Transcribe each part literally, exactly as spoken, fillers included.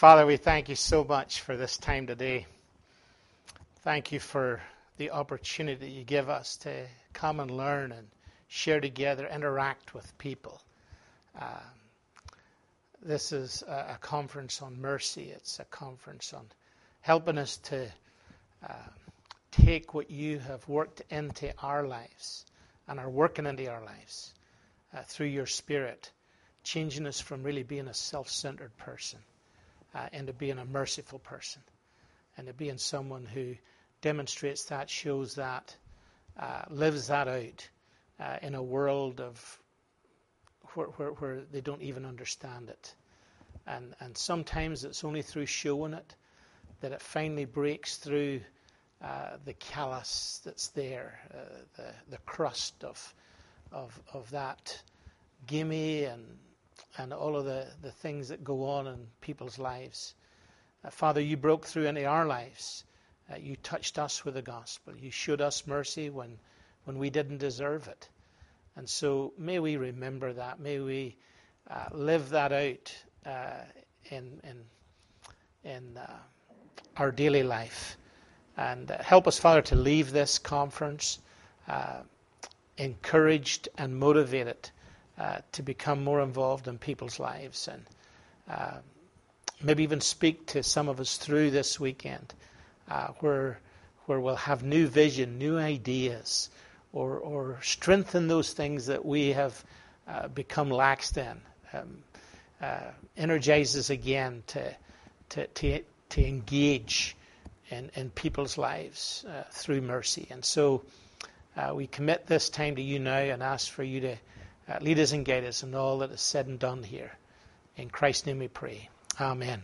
Father, we thank you so much for this time today. Thank you for the opportunity you give us to come and learn and share together, interact with people. Uh, this is a, a conference on mercy. It's a conference on helping us to uh, take what you have worked into our lives and are working into our lives uh, through your Spirit, changing us from really being a self-centered person uh, into being a merciful person, and to being someone who demonstrates that, shows that, uh, lives that out uh, in a world of where, where, where they don't even understand it. And, and sometimes it's only through showing it that it finally breaks through uh, the callous that's there, uh, the, the crust of, of, of that gimme and and all of the, the things that go on in people's lives. Uh, Father, you broke through into our lives. Uh, you touched us with the gospel. You showed us mercy when, when we didn't deserve it. And so may we remember that. May we uh, live that out uh, in, in, in uh, our daily life. And uh, help us, Father, to leave this conference uh, encouraged and motivated Uh, to become more involved in people's lives, and uh, maybe even speak to some of us through this weekend uh, where where we'll have new vision, new ideas, or, or strengthen those things that we have uh, become lax in. Um, uh, energize us again to, to, to, to engage in, in people's lives uh, through mercy. And so uh, we commit this time to you now and ask for you to Uh, lead us and guide us in all that is said and done here. In Christ's name we pray. Amen.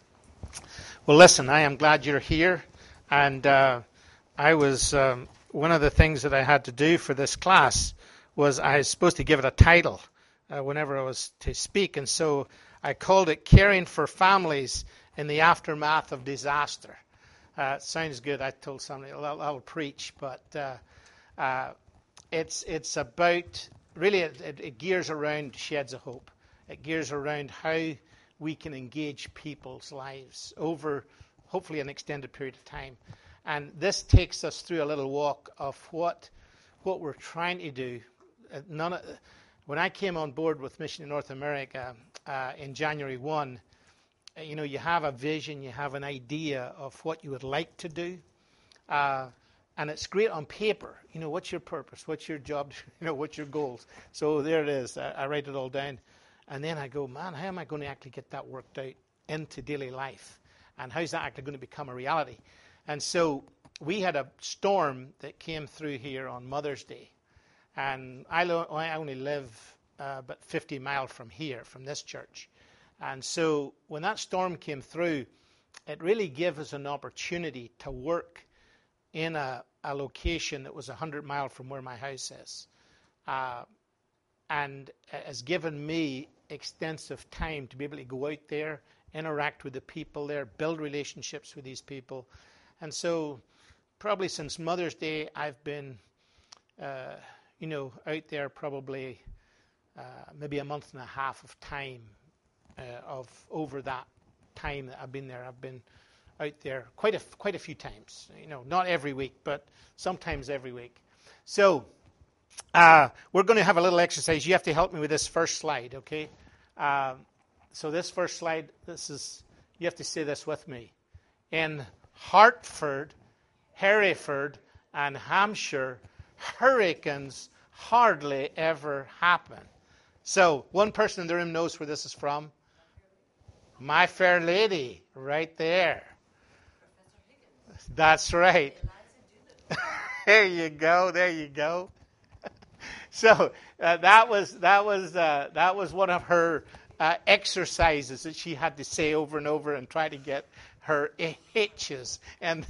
Well, listen, I am glad you're here. And uh, I was, um, one of the things that I had to do for this class was I was supposed to give it a title uh, whenever I was to speak. And so I called it Caring for Families in the Aftermath of Disaster. Uh, it sounds good. I told somebody I'll, I'll preach, but uh, uh, it's it's about... Really, it, it, it gears around Sheds of Hope. It gears around how we can engage people's lives over, hopefully, an extended period of time. And this takes us through a little walk of what what we're trying to do. Uh, none of, when I came on board with Mission in North America uh, in January first, uh, you know, you have a vision, you have an idea of what you would like to do. Uh, And it's great on paper. You know, what's your purpose? What's your job? You know, what's your goals? So there it is. I, I write it all down. And then I go, man, how am I going to actually get that worked out into daily life? And how's that actually going to become a reality? And so we had a storm that came through here on Mother's Day. And I, lo- I only live uh, about fifty miles from here, from this church. And so when that storm came through, it really gave us an opportunity to work in a, a location that was one hundred miles from where my house is. Uh, and has given me extensive time to be able to go out there, interact with the people there, build relationships with these people. And so probably since Mother's Day, I've been, uh, you know, out there probably uh, maybe a month and a half of time uh, of over that time that I've been there. I've been out there quite a quite a few times, you know, not every week, but sometimes every week. So uh, we're going to have a little exercise. You have to help me with this first slide, okay? Uh, so this first slide, this is, you have to say this with me. In Hartford, Hereford, and Hampshire, hurricanes hardly ever happen. So one person in the room knows where this is from. My Fair Lady, right there. That's right. There you go. There you go. So uh, that was that was uh, that was one of her uh, exercises that she had to say over and over and try to get her hitches. And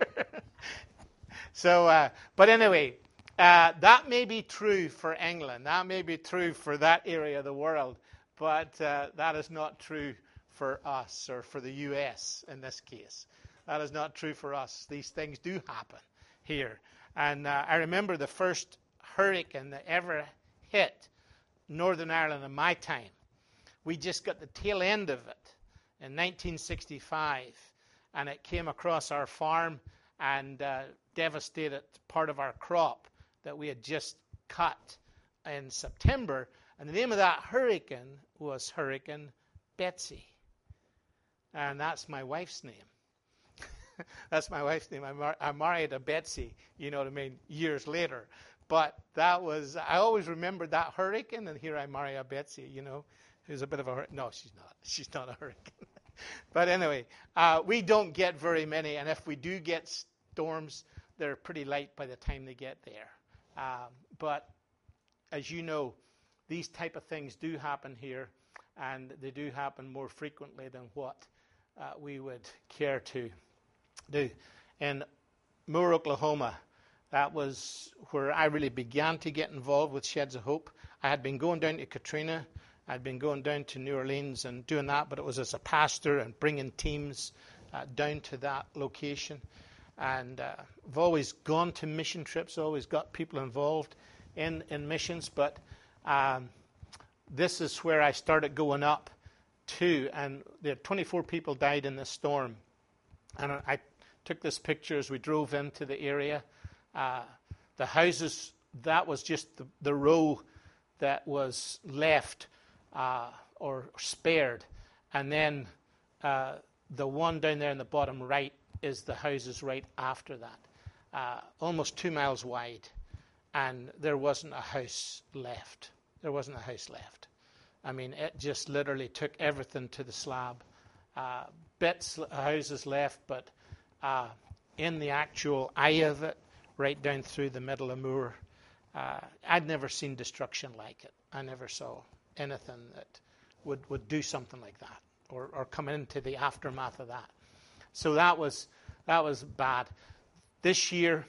so, uh, but anyway, uh, that may be true for England. That may be true for that area of the world. But uh, that is not true for us, or for the U S in this case. That is not true for us. These things do happen here. And uh, I remember the first hurricane that ever hit Northern Ireland in my time. We just got the tail end of it. in nineteen sixty-five, and it came across our farm and uh, devastated part of our crop that we had just cut in September. And the name of that hurricane was Hurricane Betsy. And that's my wife's name. That's my wife's name. I, mar- I married a Betsy, you know what I mean, years later. But that was, I always remembered that hurricane, and here I marry a Betsy, you know, who's a bit of a, no, she's not. She's not a hurricane. But anyway, uh, we don't get very many, and if we do get storms, they're pretty light by the time they get there. Um, but as you know, these type of things do happen here, and they do happen more frequently than what uh, we would care to do. In Moore, Oklahoma, that was where I really began to get involved with Sheds of Hope. I had been going down to Katrina. I'd been going down to New Orleans and doing that, but it was as a pastor and bringing teams uh, down to that location. And uh, I've always gone to mission trips, always got people involved in, in missions, but um, this is where I started going up to, and there twenty-four people died in this storm. And I took this picture as we drove into the area. Uh, the houses, that was just the, the row that was left uh, or spared. And then uh, the one down there in the bottom right is the houses right after that, uh, almost two miles wide. And there wasn't a house left. There wasn't a house left. I mean, it just literally took everything to the slab. Uh, bits, houses left, but uh, in the actual eye of it, right down through the middle of Moore, uh, I'd never seen destruction like it. I never saw anything that would, would do something like that, or, or come into the aftermath of that. So that was that was bad. This year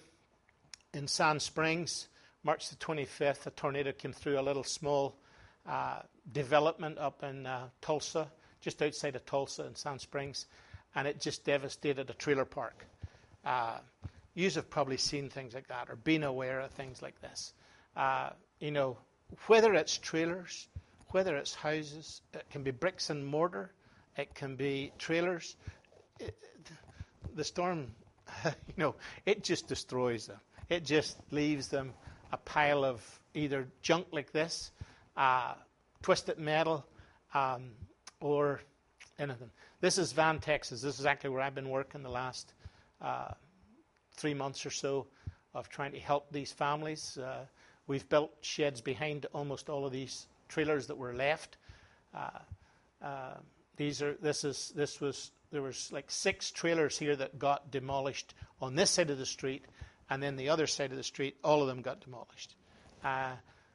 in Sand Springs, March the twenty-fifth, a tornado came through a little small uh, development up in uh, Tulsa, just outside of Tulsa in Sand Springs, and it just devastated a trailer park. Uh, you have probably seen things like that or been aware of things like this. Uh, you know, whether it's trailers, whether it's houses, it can be bricks and mortar, it can be trailers. It, the storm, you know, it just destroys them. It just leaves them a pile of either junk like this, uh, twisted metal, um, or anything. This is Van, Texas. This is exactly where I've been working the last uh, three months or so of trying to help these families. Uh, we've built sheds behind almost all of these trailers that were left. Uh, uh, these are. This is. This was. There was like six trailers here that got demolished on this side of the street, and then the other side of the street, all of them got demolished. Uh,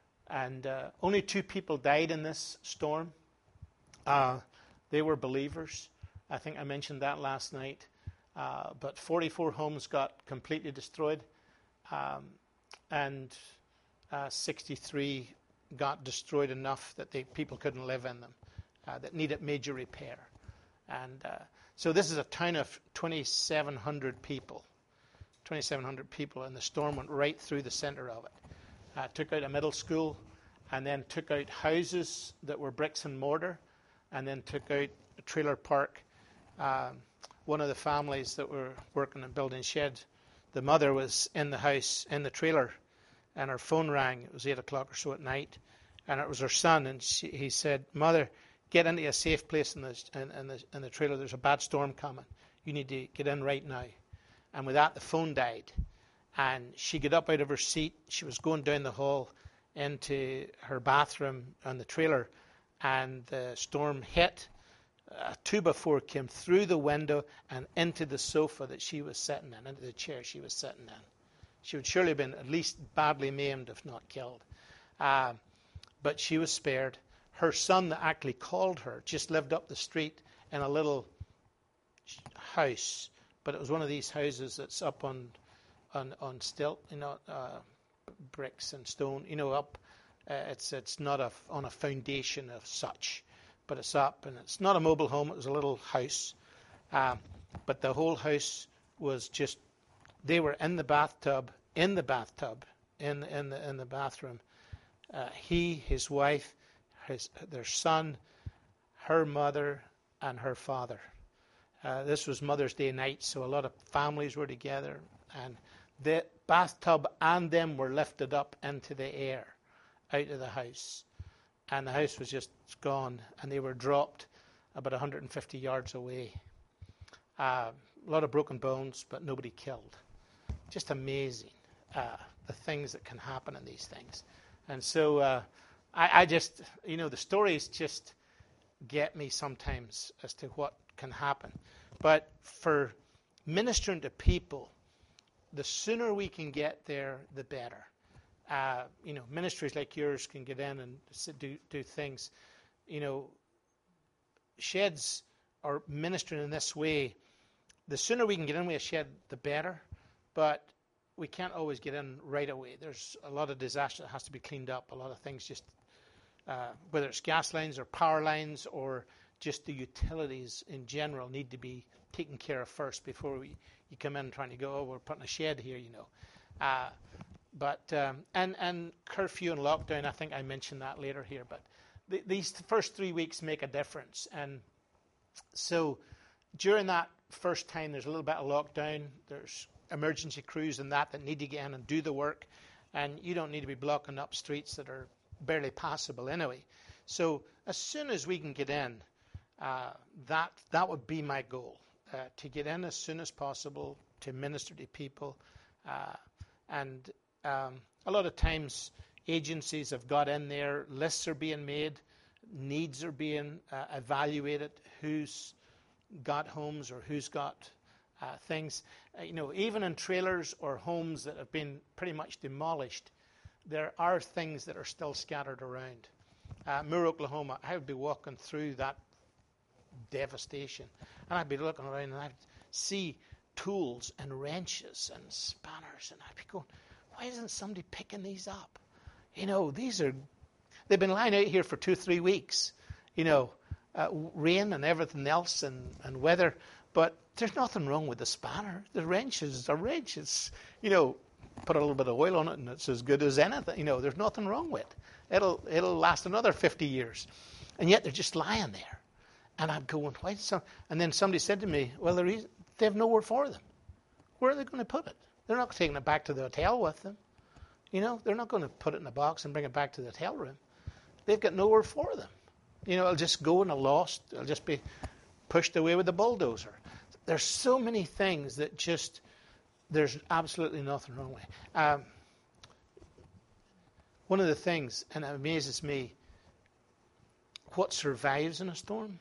and uh, only two people died in this storm. Uh, they were believers. I think I mentioned that last night. Uh, but forty-four homes got completely destroyed, um, and uh, sixty-three got destroyed enough that they, people couldn't live in them, uh, that needed major repair. And uh, so this is a town of twenty-seven hundred people, twenty-seven hundred people, and the storm went right through the center of it. Uh, took out a middle school, and then took out houses that were bricks and mortar, and then took out a trailer park. Um, one of the families that were working and building sheds, the mother was in the house, in the trailer, and her phone rang. It was eight o'clock or so at night, and it was her son, and she, he said, "Mother, get into a safe place in the, in, in, the, in the trailer. There's a bad storm coming. You need to get in right now." And with that, the phone died. And she got up out of her seat. She was going down the hall into her bathroom on the trailer, and the storm hit. A two by four came through the window and into the sofa that she was sitting in, into the chair she was sitting in. She would surely have been at least badly maimed, if not killed. Uh, but she was spared. Her son that actually called her just lived up the street in a little house, but it was one of these houses that's up on on, on stilt, you know, uh, bricks and stone, you know, up. Uh, it's it's not a, on a foundation of such, but it's up, and it's not a mobile home. It was a little house, um, but the whole house was just. They were in the bathtub, in the bathtub, in in the in the bathroom. Uh, he, his wife, his their son, her mother, and her father. Uh, this was Mother's Day night, so a lot of families were together, and the bathtub and them were lifted up into the air out of the house, and the house was just gone, and they were dropped about one hundred fifty yards away. Uh, a lot of broken bones, but nobody killed. Just amazing, uh, the things that can happen in these things. And so uh, I, I just, you know, the stories just get me sometimes as to what can happen. But for ministering to people, the sooner we can get there, the better. Uh, you know, ministries like yours can get in and do, do things. You know, sheds are ministering in this way. The sooner we can get in with a shed, the better. But we can't always get in right away. There's a lot of disaster that has to be cleaned up. A lot of things just, uh, whether it's gas lines or power lines or just the utilities in general, need to be taken care of first before we, you come in trying to go, oh, we're putting a shed here, you know. Uh, but um, and and curfew and lockdown, I think I mentioned that later here. But th- these first three weeks make a difference. And so during that first time, there's a little bit of lockdown. There's emergency crews and that that need to get in and do the work. And you don't need to be blocking up streets that are barely passable anyway. So as soon as we can get in, uh, that that would be my goal, uh, to get in as soon as possible, to minister to people. Uh, and um, a lot of times agencies have got in there, lists are being made, needs are being uh, evaluated, who's got homes or who's got uh, things. Uh, you know, even in trailers or homes that have been pretty much demolished, there are things that are still scattered around. Uh, Moore, Oklahoma, I would be walking through that devastation, and I'd be looking around and I'd see tools and wrenches and spanners, and I'd be going, why isn't somebody picking these up? You know, these are, they've been lying out here for two, three weeks, you know, uh, rain and everything else and, and weather, but there's nothing wrong with the spanner. The wrenches are wrenches, you know, put a little bit of oil on it and it's as good as anything. You know, there's nothing wrong with it. It'll, it'll last another fifty years. And yet they're just lying there. And I'm going, why? Some? And then somebody said to me, well, the reason, they have nowhere for them. Where are they going to put it? They're not taking it back to the hotel with them. You know, they're not going to put it in a box and bring it back to the hotel room. They've got nowhere for them. You know, it'll just go in a lost. It'll just be pushed away with the bulldozer. There's so many things that just, there's absolutely nothing wrong with. Um, one of the things, and it amazes me, what survives in a storm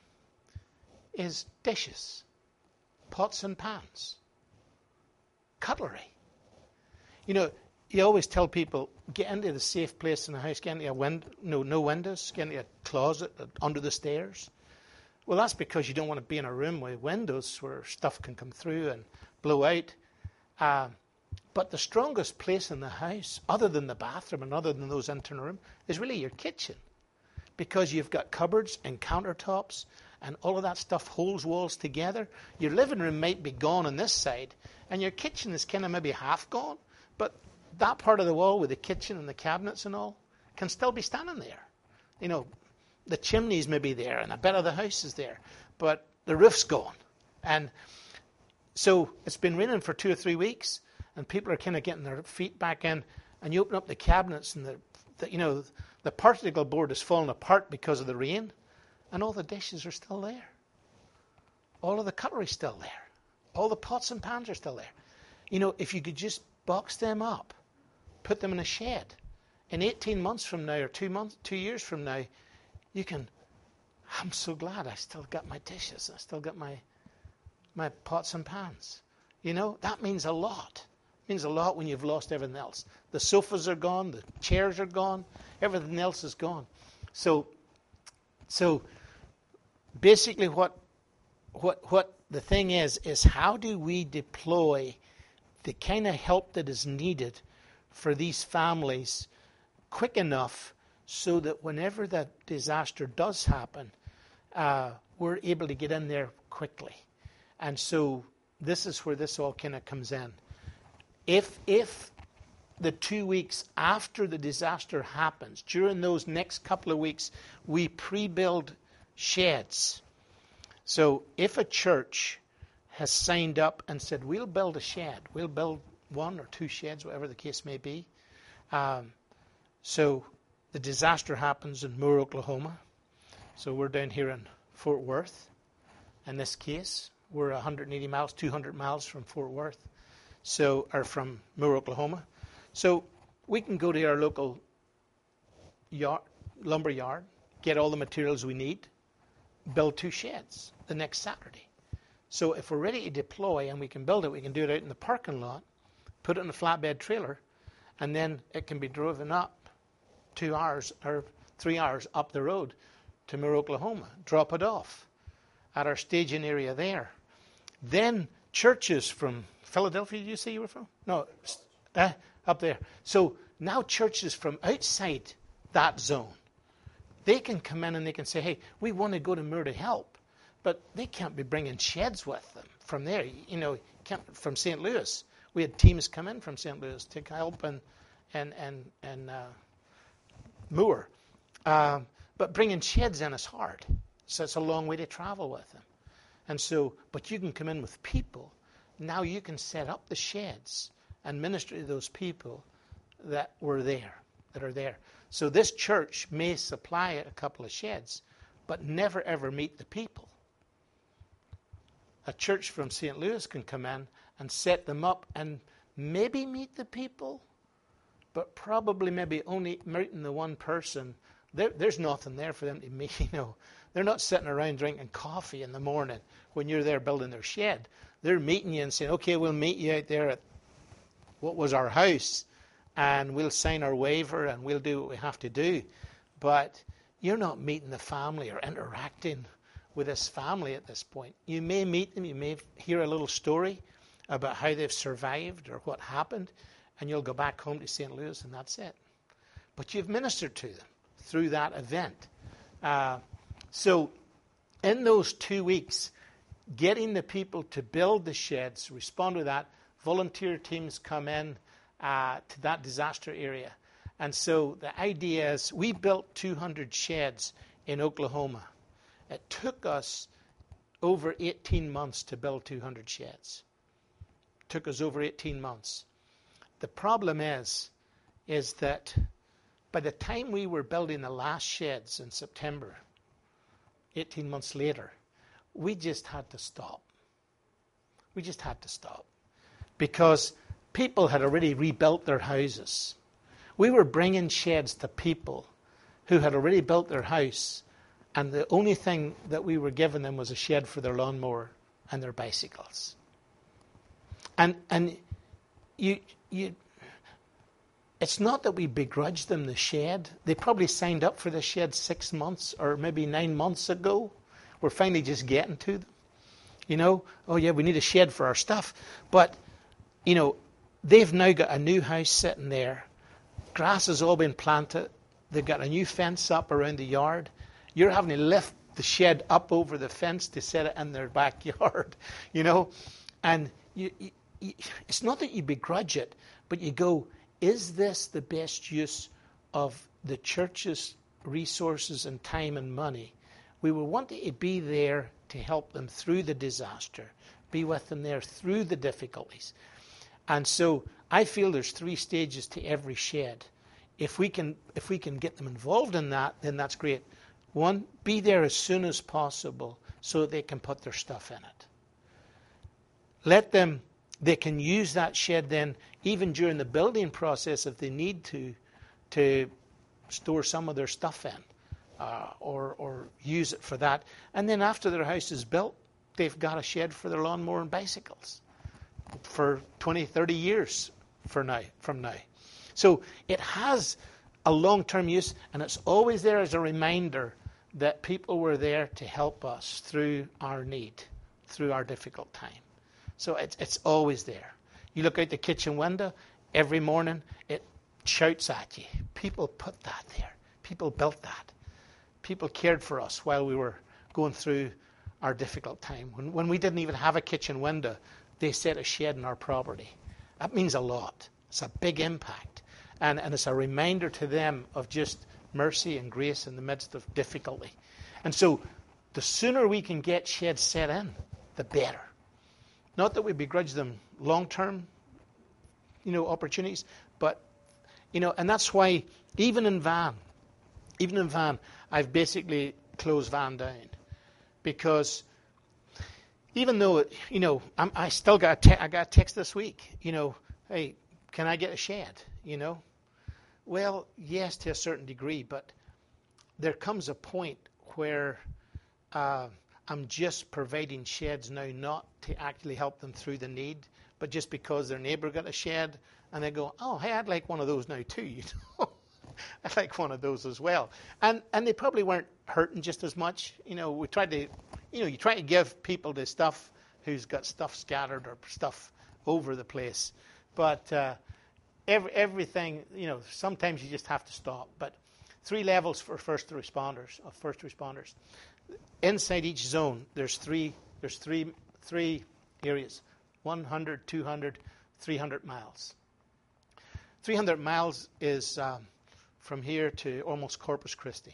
is dishes, pots and pans, cutlery. You know, you always tell people, get into the safe place in the house, get into a window, no, no windows, get into a closet under the stairs. Well, that's because you don't want to be in a room with windows where stuff can come through and blow out. Uh, but the strongest place in the house, other than the bathroom and other than those internal rooms, is really your kitchen. Because you've got cupboards and countertops and all of that stuff holds walls together. Your living room might be gone on this side and your kitchen is kind of maybe half gone. But that part of the wall with the kitchen and the cabinets and all can still be standing there. You know, the chimneys may be there and a bit of the house is there, but the roof's gone. And so it's been raining for two or three weeks and people are kind of getting their feet back in, and you open up the cabinets and the, the you know, the particle board has fallen apart because of the rain, and all the dishes are still there. All of the cutlery's still there. All the pots and pans are still there. You know, if you could just box them up, put them in a shed, in eighteen months from now or two months, two years from now, you can, I'm so glad I still got my dishes. I still got my my pots and pans. You know, that means a lot. It means a lot when you've lost everything else. The sofas are gone, the chairs are gone, everything else is gone. So, so basically what what what the thing is, is how do we deploy the kind of help that is needed for these families quick enough so that whenever that disaster does happen, uh, we're able to get in there quickly. And so this is where this all kind of comes in. If if the two weeks after the disaster happens, during those next couple of weeks, we pre-build sheds So if a church has signed up and said, we'll build a shed, we'll build one or two sheds, whatever the case may be. Um, so the disaster happens in Moore, Oklahoma. So we're down here in Fort Worth. In this case, we're one hundred eighty miles, two hundred miles from Fort Worth, so or from Moore, Oklahoma. So we can go to our local yard, lumber yard, get all the materials we need, build two sheds the next Saturday. So if we're ready to deploy and we can build it, we can do it out in the parking lot, put it in a flatbed trailer, and then it can be driven up two hours or three hours up the road to Moore, Oklahoma, drop it off at our staging area there. Then churches from Philadelphia, did you say you were from? No, uh, up there. So now churches from outside that zone, they can come in and they can say, hey, we want to go to Moore to help. But they can't be bringing sheds with them from there. You know, can't, from Saint Louis. We had teams come in from Saint Louis to help and, and, and, and uh, Moore. Um, but bringing sheds in is hard. So it's a long way to travel with them. And so, but you can come in with people. Now you can set up the sheds and minister to those people that were there, that are there. So this church may supply a couple of sheds, but never ever meet the people. A church from Saint Louis can come in and set them up and maybe meet the people, but probably maybe only meeting the one person. There, there's nothing there for them to meet, you know. They're not sitting around drinking coffee in the morning when you're there building their shed. They're meeting you and saying, okay, we'll meet you out there at what was our house, and we'll sign our waiver and we'll do what we have to do. But you're not meeting the family or interacting with this family at this point. You may meet them, you may hear a little story about how they've survived or what happened, and you'll go back home to Saint Louis and that's it. But you've ministered to them through that event. Uh, so in those two weeks, getting the people to build the sheds, respond to that, volunteer teams come in uh, to that disaster area. And so the idea is we built two hundred sheds in Oklahoma. It took us over eighteen months to build two hundred sheds. It took us over eighteen months. The problem is, is that by the time we were building the last sheds in September, eighteen months later, we just had to stop. We just had to stop. Because people had already rebuilt their houses. We were bringing sheds to people who had already built their house, and the only thing that we were giving them was a shed for their lawnmower and their bicycles. And and you you it's not that we begrudged them the shed. They probably signed up for the shed six months or maybe nine months ago. We're finally just getting to them. You know, oh yeah, we need a shed for our stuff. But, you know, they've now got a new house sitting there. Grass has all been planted. They've got a new fence up around the yard. You're having to lift the shed up over the fence to set it in their backyard, you know. And you, you, you, it's not that you begrudge it, but you go, is this the best use of the church's resources and time and money? We were wanting to be there to help them through the disaster, be with them there through the difficulties. And so I feel there's three stages to every shed. If we can, if we can get them involved in that, then that's great. One, be there as soon as possible so that they can put their stuff in it. Let them, they can use that shed then, even during the building process if they need to, to store some of their stuff in uh, or, or use it for that. And then after their house is built, they've got a shed for their lawnmower and bicycles for twenty, thirty years for now, from now. So it has a long-term use, and it's always there as a reminder that people were there to help us through our need, through our difficult time. So it's, it's always there. You look out the kitchen window, every morning it shouts at you. People put that there. People built that. People cared for us while we were going through our difficult time. When, when we didn't even have a kitchen window, they set a shed in our property. That means a lot. It's a big impact. And, and it's a reminder to them of just mercy and grace in the midst of difficulty. And so the sooner we can get sheds set in, the better. Not that we begrudge them long-term, you know, opportunities, but, you know, and that's why even in Van, even in Van, I've basically closed Van down, because even though, it, you know, I'm, I still got a te- I got a text this week, you know, hey, can I get a shed, you know? Well, yes, to a certain degree, but there comes a point where uh, I'm just providing sheds now, not to actually help them through the need, but just because their neighbor got a shed, and they go, oh, hey, I'd like one of those now too, you know. I'd like one of those as well. And and they probably weren't hurting just as much. You know, we tried to, you know, you try to give people the stuff who's got stuff scattered or stuff over the place. But uh, every, everything, you know, sometimes you just have to stop. But three levels for first responders, of first responders. Inside each zone, there's three, there's three, three areas, one hundred, two hundred, three hundred miles. three hundred miles is um, from here to almost Corpus Christi.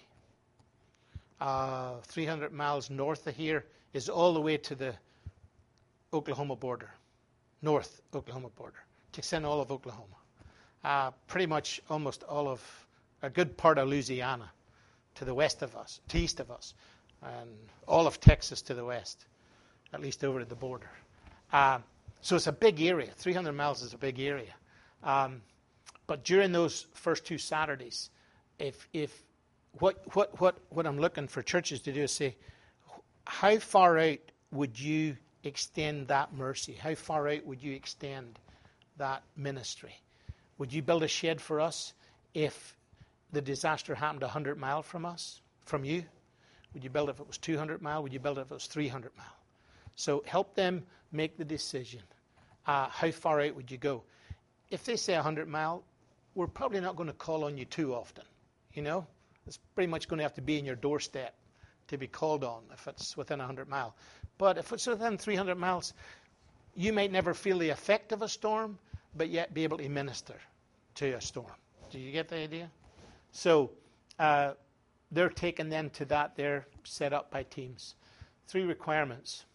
Uh, three hundred miles north of here is all the way to the Oklahoma border, north Oklahoma border. Takes in all of Oklahoma. Uh, pretty much almost all of, a good part of Louisiana to the west of us, to east of us, and all of Texas to the west, at least over to the border. Uh, so it's a big area. three hundred miles is a big area. Um, But during those first two Saturdays, if if what what what what I'm looking for churches to do is say, how far out would you extend that mercy? How far out would you extend that ministry? Would you build a shed for us if the disaster happened one hundred mile from us, from you? Would you build it if it was two hundred mile? Would you build it if it was three hundred mile? So help them make the decision. Uh, how far out would you go? If they say one hundred mile, we're probably not going to call on you too often, you know. It's pretty much going to have to be in your doorstep to be called on if it's within one hundred mile. But if it's within three hundred miles, you might never feel the effect of a storm, but yet be able to minister to a storm. Do you get the idea? So uh, they're taken then to that. They're set up by teams. Three requirements.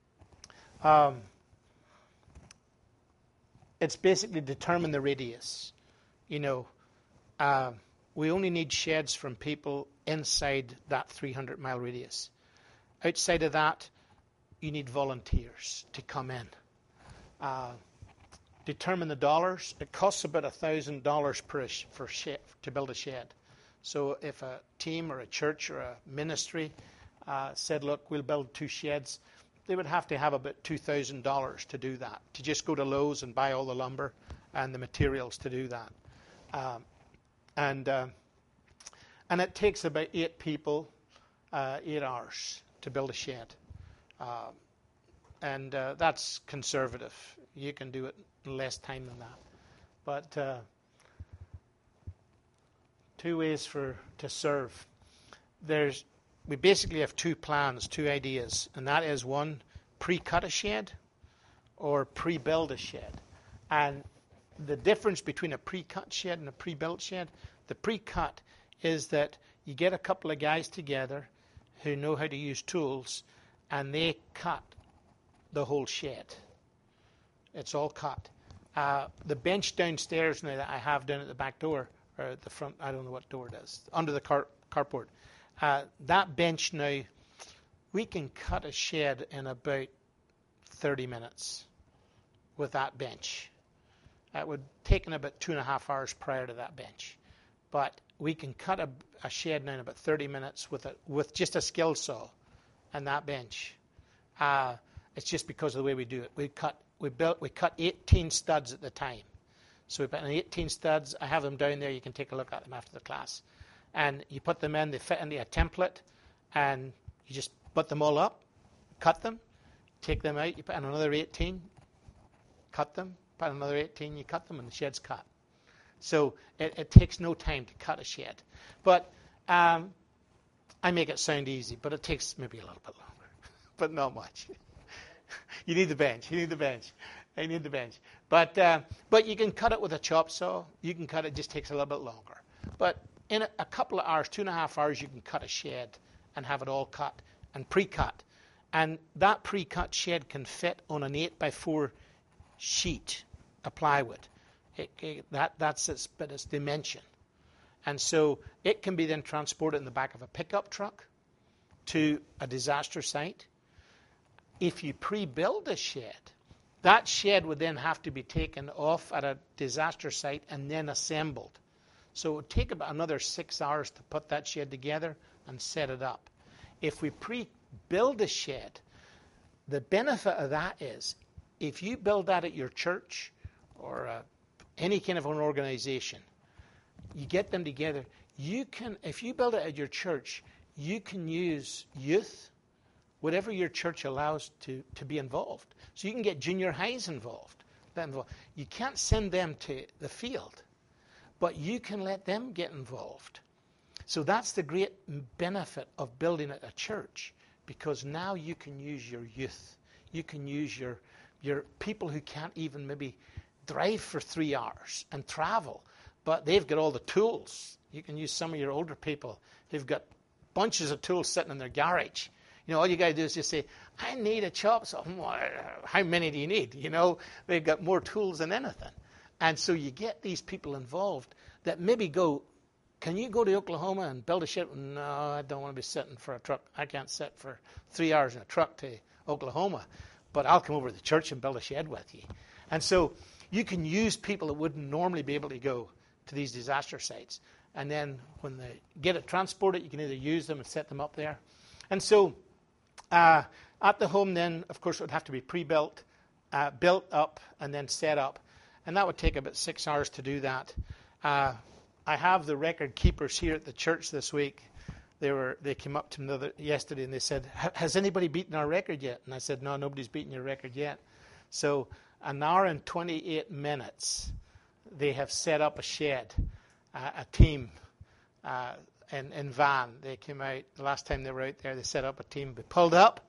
Um, it's basically determine the radius. You know, uh, we only need sheds from people inside that three hundred mile radius. Outside of that, you need volunteers to come in. Uh, determine the dollars. It costs about one thousand dollars per sh- for shed, to build a shed. So if a team or a church or a ministry uh, said, look, we'll build two sheds, they would have to have about two thousand dollars to do that, to just go to Lowe's and buy all the lumber and the materials to do that. Um, and uh, and it takes about eight people, uh, eight hours to build a shed. Uh, and uh, that's conservative. You can do it in less time than that. But uh, two ways for to serve. There's we basically have two plans, two ideas, and that is one, pre-cut a shed or pre-build a shed. And the difference between a pre-cut shed and a pre-built shed, the pre-cut is that you get a couple of guys together who know how to use tools, and they cut the whole shed. It's all cut. Uh, the bench downstairs now that I have down at the back door, or at the front, I don't know what door it is, under the car, carport. Uh, that bench now, we can cut a shed in about thirty minutes with that bench. It would take about two and a half hours prior to that bench. But we can cut a, a shed now in about thirty minutes with a, with just a skill saw and that bench. Uh, it's just because of the way we do it. We cut we built we cut eighteen studs at the time. So we put in eighteen studs. I have them down there. You can take a look at them after the class. And you put them in. They fit into a template, and you just put them all up, cut them, take them out. You put in another eighteen, cut them. Put in another eighteen. You cut them, and the shed's cut. So it, it takes no time to cut a shed. But um, I make it sound easy, but it takes maybe a little bit longer, but not much. You need the bench. You need the bench. You need the bench. But uh, but you can cut it with a chop saw. You can cut it. It just takes a little bit longer. But in a, a couple of hours, two and a half hours, you can cut a shed and have it all cut and pre-cut. And that pre-cut shed can fit on an eight by four sheet of plywood. It, it, that, that's its, but its dimension. And so it can be then transported in the back of a pickup truck to a disaster site. If you pre-build a shed, that shed would then have to be taken off at a disaster site and then assembled. So it would take about another six hours to put that shed together and set it up. If we pre-build a shed, the benefit of that is if you build that at your church or uh, any kind of an organization, you get them together, you can, if you build it at your church, you can use youth, whatever your church allows to, to be involved. So you can get junior highs involved, involved. You can't send them to the field, but you can let them get involved. So that's the great benefit of building at a church, because now you can use your youth. You can use your, your people who can't even maybe drive for three hours and travel, but they've got all the tools. You can use some of your older people who've got bunches of tools sitting in their garage. You know, all you got to do is just say, I need a chop saw. How many do you need? You know, they've got more tools than anything. And so you get these people involved that maybe go, can you go to Oklahoma and build a shed? No, I don't want to be sitting for a truck. I can't sit for three hours in a truck to Oklahoma, but I'll come over to the church and build a shed with you. And so you can use people that wouldn't normally be able to go to these disaster sites. And then when they get it transported, you can either use them and set them up there. And so uh, at the home then, of course, it would have to be pre-built, uh, built up, and then set up. And that would take about six hours to do that. Uh, I have the record keepers here at the church this week. They were they came up to me the, yesterday and they said, has anybody beaten our record yet? And I said, no, nobody's beaten your record yet. So an hour and twenty-eight minutes, they have set up a shed, uh, a team uh, in, in van. They came out, the last time they were out there, they set up a team. They pulled up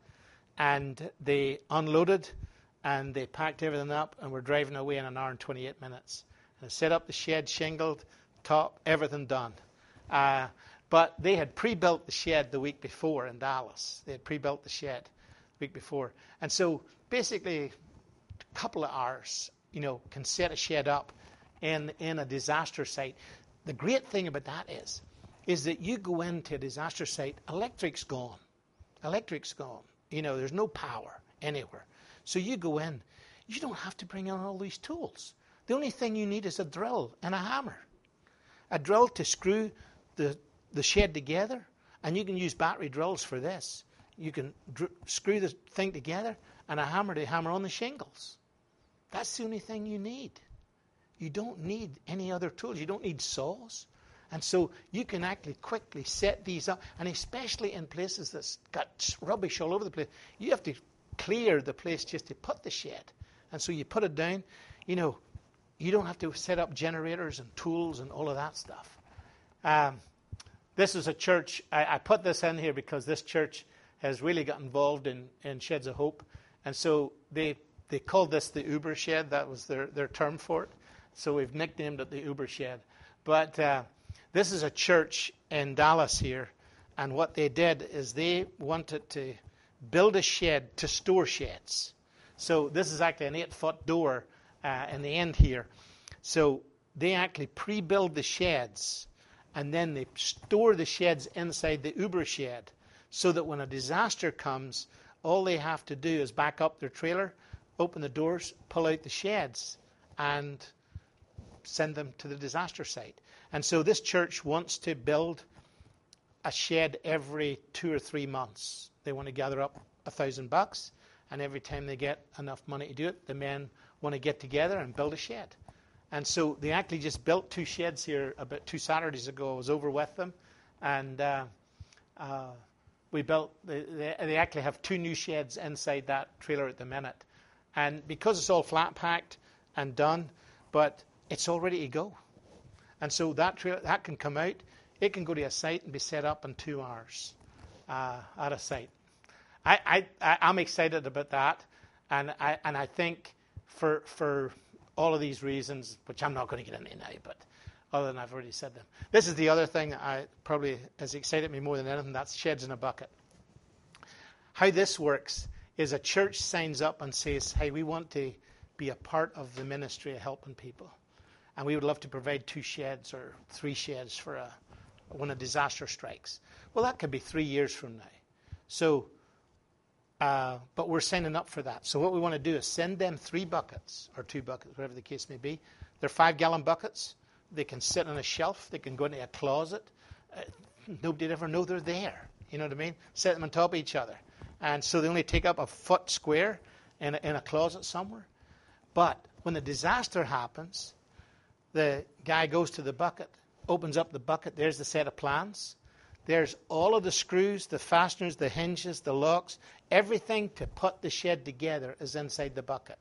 and they unloaded and they packed everything up and were driving away in an hour and twenty-eight minutes. And they set up the shed, shingled, top, everything done. Uh, but they had pre-built the shed the week before in Dallas. They had pre-built the shed the week before. And so basically a couple of hours, you know, can set a shed up in, in a disaster site. The great thing about that is, is that you go into a disaster site, electric's gone. Electric's gone. You know, there's no power anywhere. So you go in, you don't have to bring in all these tools. The only thing you need is a drill and a hammer. A drill to screw the, the shed together, and you can use battery drills for this. You can dr- screw the thing together, and a hammer to hammer on the shingles. That's the only thing you need. You don't need any other tools. You don't need saws. And so you can actually quickly set these up, and especially in places that's got rubbish all over the place, you have to clear the place just to put the shed. And so you put it down, you know, you don't have to set up generators and tools and all of that stuff. Um, this is a church, I, I put this in here because this church has really got involved in, in Sheds of Hope. And so they they called this the Uber Shed. That was their, their term for it. So we've nicknamed it the Uber Shed. But uh, this is a church in Dallas here. And what they did is they wanted to build a shed to store sheds. So this is actually an eight-foot door uh, in the end here. So they actually pre-build the sheds, and then they store the sheds inside the Uber Shed, so that when a disaster comes, all they have to do is back up their trailer, open the doors, pull out the sheds, and send them to the disaster site. And so this church wants to build a shed every two or three months. They want to gather up a thousand bucks, and every time they get enough money to do it, the men want to get together and build a shed. And so they actually just built two sheds here about two Saturdays ago. I was over with them, and uh, uh, we built, they, they, they actually have two new sheds inside that trailer at the minute. And because it's all flat packed and done, but it's all ready to go. And so that trailer, that can come out, it can go to a site and be set up in two hours uh, at a site. I, I, I'm excited about that, and I and I think for for all of these reasons, which I'm not going to get into now, but other than I've already said them. This is the other thing that I probably has excited me more than anything. That's sheds in a bucket. how this works is a church signs up and says, hey, we want to be a part of the ministry of helping people. And we would love to provide two sheds or three sheds for a, when a disaster strikes. Well, that could be three years from now. So, uh, but we're signing up for that. So what we want to do is send them three buckets, or two buckets, whatever the case may be. They're five-gallon buckets. They can sit on a shelf. They can go into a closet. Uh, nobody'd ever know they're there. You know what I mean? Set them on top of each other. And so they only take up a foot square in a, in a closet somewhere. But when the disaster happens, the guy goes to the bucket, opens up the bucket. There's the set of plans. There's all of the screws, the fasteners, the hinges, the locks. Everything to put the shed together is inside the bucket.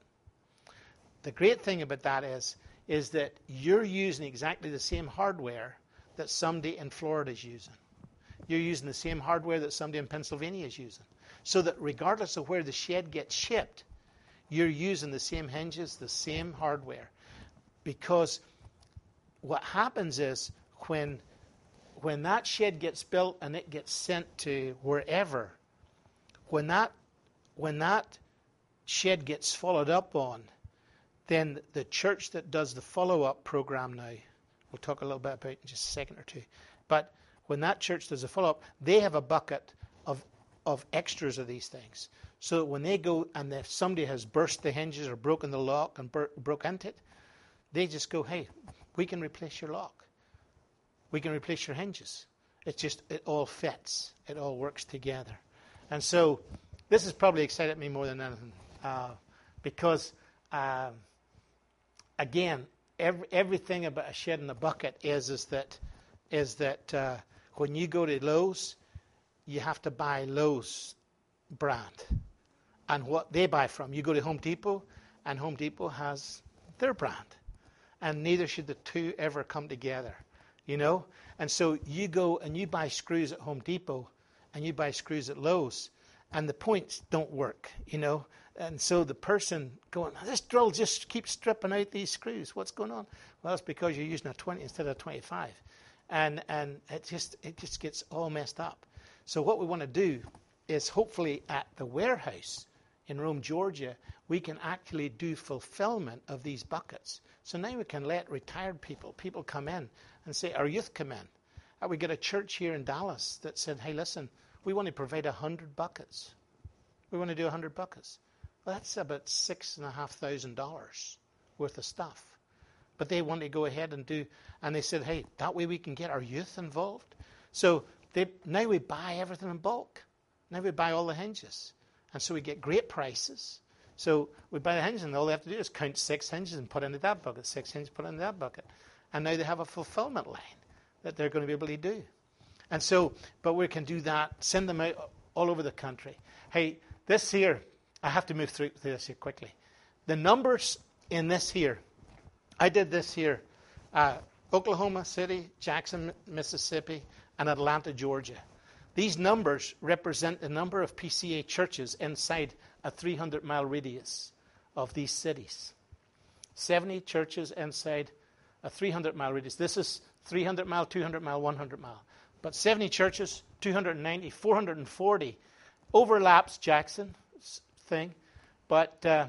The great thing about that is, is that you're using exactly the same hardware that somebody in Florida is using. You're using the same hardware that somebody in Pennsylvania is using. So that regardless of where the shed gets shipped, you're using the same hinges, the same hardware. Because what happens is when, when that shed gets built and it gets sent to wherever, when that, when that shed gets followed up on, then the church that does the follow-up program now, we'll talk a little bit about in just a second or two, but when that church does a follow-up, they have a bucket of, of extras of these things. So that when they go and if somebody has burst the hinges or broken the lock and bur- broke into it, they just go, hey, we can replace your lock. We can replace your hinges. It's just, it all fits. It all works together. And so this has probably excited me more than anything uh, because, um, again, every, everything about a shed in a bucket is, is that, is that uh, when you go to Lowe's, you have to buy Lowe's brand. And what they buy from, you go to Home Depot, and Home Depot has their brand. And neither should the two ever come together, you know? And so you go and you buy screws at Home Depot and you buy screws at Lowe's, and the points don't work, you know? And so the person going, this drill just keeps stripping out these screws. What's going on? Well, it's because you're using a twenty instead of a twenty-five. And and it just it just gets all messed up. So what we want to do is hopefully at the warehouse in Rome, Georgia, we can actually do fulfillment of these buckets. So now we can let retired people, people come in and say, our youth come in. Uh, we got a church here in Dallas that said, hey, listen, we want to provide one hundred buckets. We want to do one hundred buckets. Well, that's about six thousand five hundred dollars worth of stuff. But they want to go ahead and do, and they said, hey, that way we can get our youth involved. So they, now we buy everything in bulk. Now we buy all the hinges. And so we get great prices. So we buy the hinges, and all they have to do is count six hinges and put into that bucket, six hinges, put into that bucket. And now they have a fulfillment line that they're going to be able to do. And so, but we can do that, send them out all over the country. Hey, this here, I have to move through this here quickly. The numbers in this here, I did this here, uh, Oklahoma City, Jackson, Mississippi, and Atlanta, Georgia. These numbers represent the number of P C A churches inside a three hundred mile radius of these cities. seventy churches inside a three hundred mile radius. This is three hundred mile, two hundred mile, one hundred mile. But seventy churches, two hundred ninety, four hundred forty. Overlaps Jackson thing. But uh,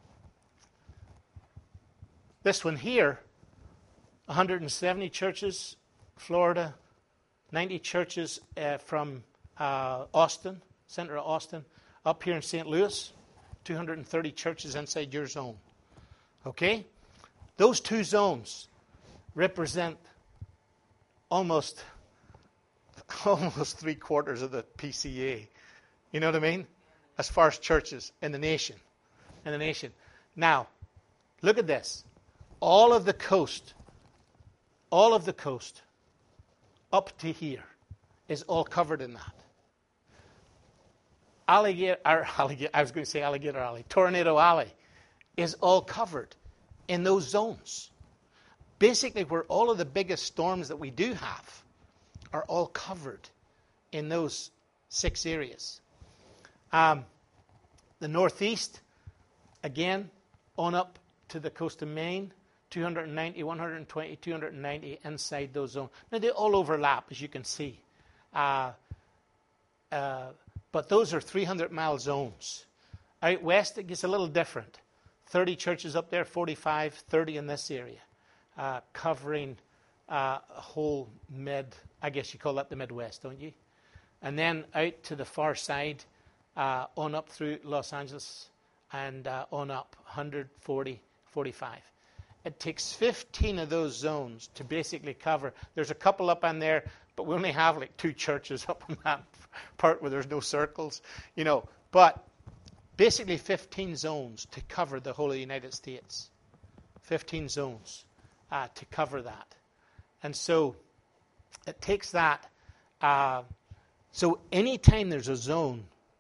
this one here, one hundred seventy churches, Florida, ninety churches uh, from uh, Austin, center of Austin, up here in Saint Louis, two hundred thirty churches inside your zone. Okay? Those two zones represent almost almost three quarters of the P C A. You know what I mean? As far as churches in the nation. In the nation. Now, look at this. All of the coast, all of the coast up to here is all covered in that. Alligator, or alligator, I was going to say Alligator Alley, Tornado Alley is all covered in those zones. Basically, where all of the biggest storms that we do have are all covered in those six areas. Um, the Northeast, again, on up to the coast of Maine, two hundred ninety, one hundred twenty, two hundred ninety inside those zones. Now, they all overlap, as you can see. Uh, uh, But those are three hundred mile zones. Out west, it gets a little different. thirty churches up there, forty-five, thirty in this area, uh, covering uh, a whole mid, I guess you call that the Midwest, don't you? And then out to the far side, uh, on up through Los Angeles and uh, on up, one hundred forty, forty-five. It takes fifteen of those zones to basically cover. There's a couple up on there, but we only have like two churches up in that part where there's no circles, you know. But basically fifteen zones to cover the whole of the United States. fifteen zones uh, to cover that. And so it takes that. Uh, so anytime there's a zone,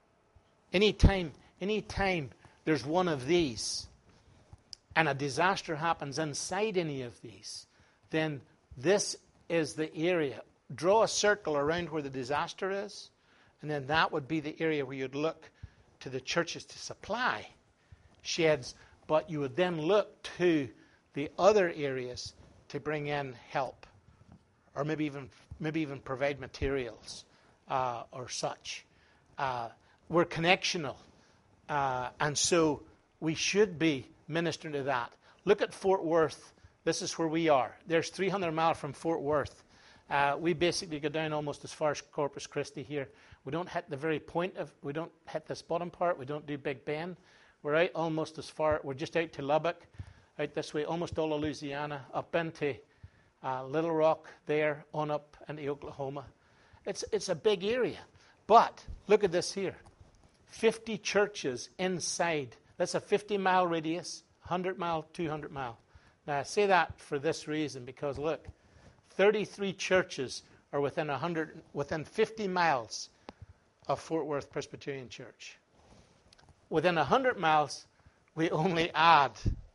anytime, anytime there's one of these, and a disaster happens inside any of these, then this is the area. Draw a circle around where the disaster is, and then that would be the area where you'd look to the churches to supply sheds, but you would then look to the other areas to bring in help, or maybe even maybe even provide materials uh, or such. Uh, we're connectional, uh, and so we should be ministering to that. Look at Fort Worth. This is where we are. There's three hundred miles from Fort Worth. Uh, we basically go down almost as far as Corpus Christi here. We don't hit the very point of, we don't hit this bottom part. We don't do Big Bend. We're out almost as far, we're just out to Lubbock, out this way, almost all of Louisiana, up into uh, Little Rock there, on up into Oklahoma. It's, it's a big area. But look at this here. fifty churches inside. That's a fifty mile radius, one hundred mile, two hundred mile. Now I say that for this reason, because look, thirty-three churches are within one hundred, within fifty miles of Fort Worth Presbyterian Church. Within one hundred miles, we only add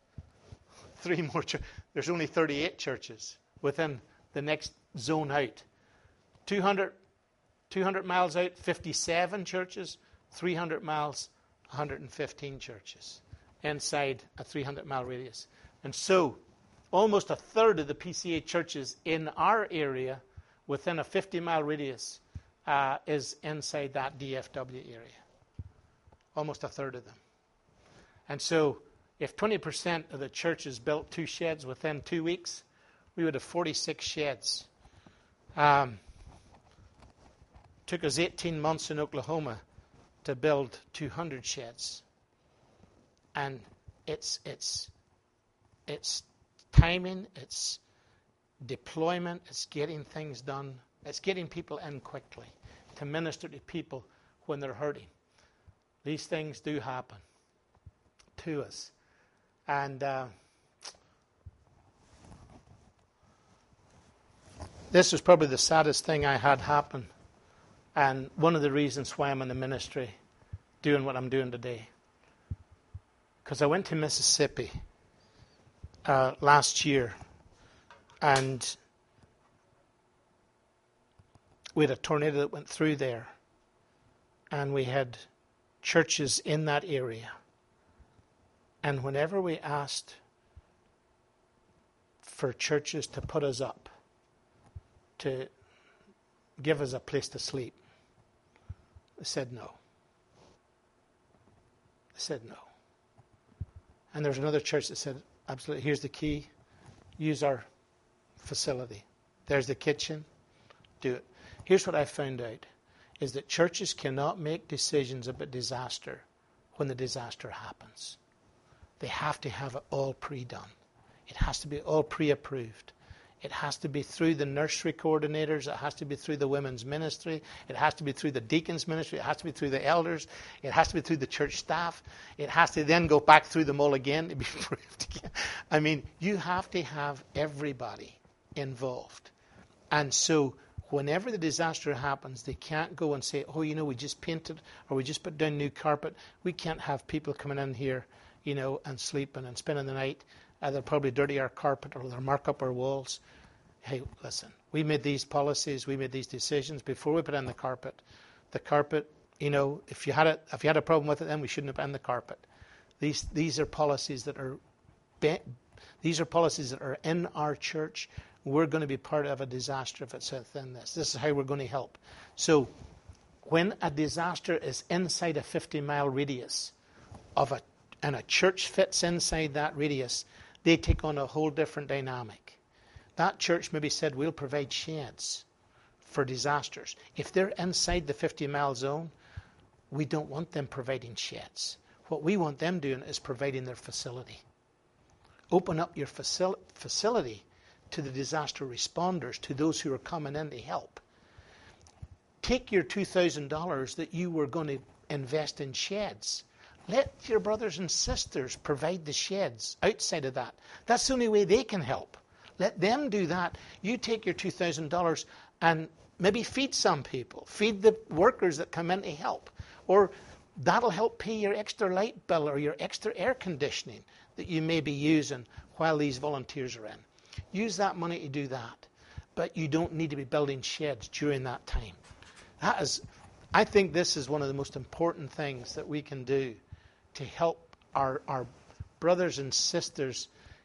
three more churches. There's only thirty-eight churches within the next zone out. two hundred, two hundred miles out, fifty-seven churches. three hundred miles, one hundred fifteen churches inside a three hundred mile radius. And so almost a third of the P C A churches in our area within a fifty mile radius uh, is inside that D F W area. Almost a third of them. And so if twenty percent of the churches built two sheds within two weeks, we would have forty-six sheds. Um, took us eighteen months in Oklahoma to build two hundred sheds. And it's it's it's timing, it's deployment, it's getting things done, it's getting people in quickly to minister to people when they're hurting. These things do happen to us. And uh, this was probably the saddest thing I had happen, and one of the reasons why I'm in the ministry doing what I'm doing today. Because I went to Mississippi uh, last year, and we had a tornado that went through there, and we had churches in that area. And whenever we asked for churches to put us up, to give us a place to sleep, they said no. They said no. And there was another church that said, absolutely, here's the key. Use our facility. There's the kitchen. Do it. Here's what I found out, is that churches cannot make decisions about disaster when the disaster happens. They have to have it all pre-done. It has to be all pre-approved. It has to be through the nursery coordinators. It has to be through the women's ministry. It has to be through the deacons ministry. It has to be through the elders. It has to be through the church staff. It has to then go back through them all again to be approved again. I mean, you have to have everybody involved. And so whenever the disaster happens, they can't go and say, oh, you know, we just painted or we just put down new carpet. We can't have people coming in here, you know, and sleeping and spending the night. Uh, they'll probably dirty our carpet or they'll mark up our walls. Hey, listen, we made these policies, we made these decisions before we put in the carpet. The carpet, you know, if you had a, if you had a problem with it, then we shouldn't have put in the carpet. These these are policies that are be, these are policies that are in our church. We're going to be part of a disaster if it's within this. This is how we're going to help. So when a disaster is inside a fifty-mile radius of a, and a church fits inside that radius, they take on a whole different dynamic. That church maybe said, we'll provide sheds for disasters. If they're inside the fifty-mile zone, we don't want them providing sheds. What we want them doing is providing their facility. Open up your facil- facility to the disaster responders, to those who are coming in to help. Take your two thousand dollars that you were going to invest in sheds. Let your brothers and sisters provide the sheds outside of that. That's the only way they can help. Let them do that. You take your two thousand dollars and maybe feed some people. Feed the workers that come in to help. Or that'll help pay your extra light bill or your extra air conditioning that you may be using while these volunteers are in. Use that money to do that. But you don't need to be building sheds during that time. That is, I think this is one of the most important things that we can do to help our, our brothers and sisters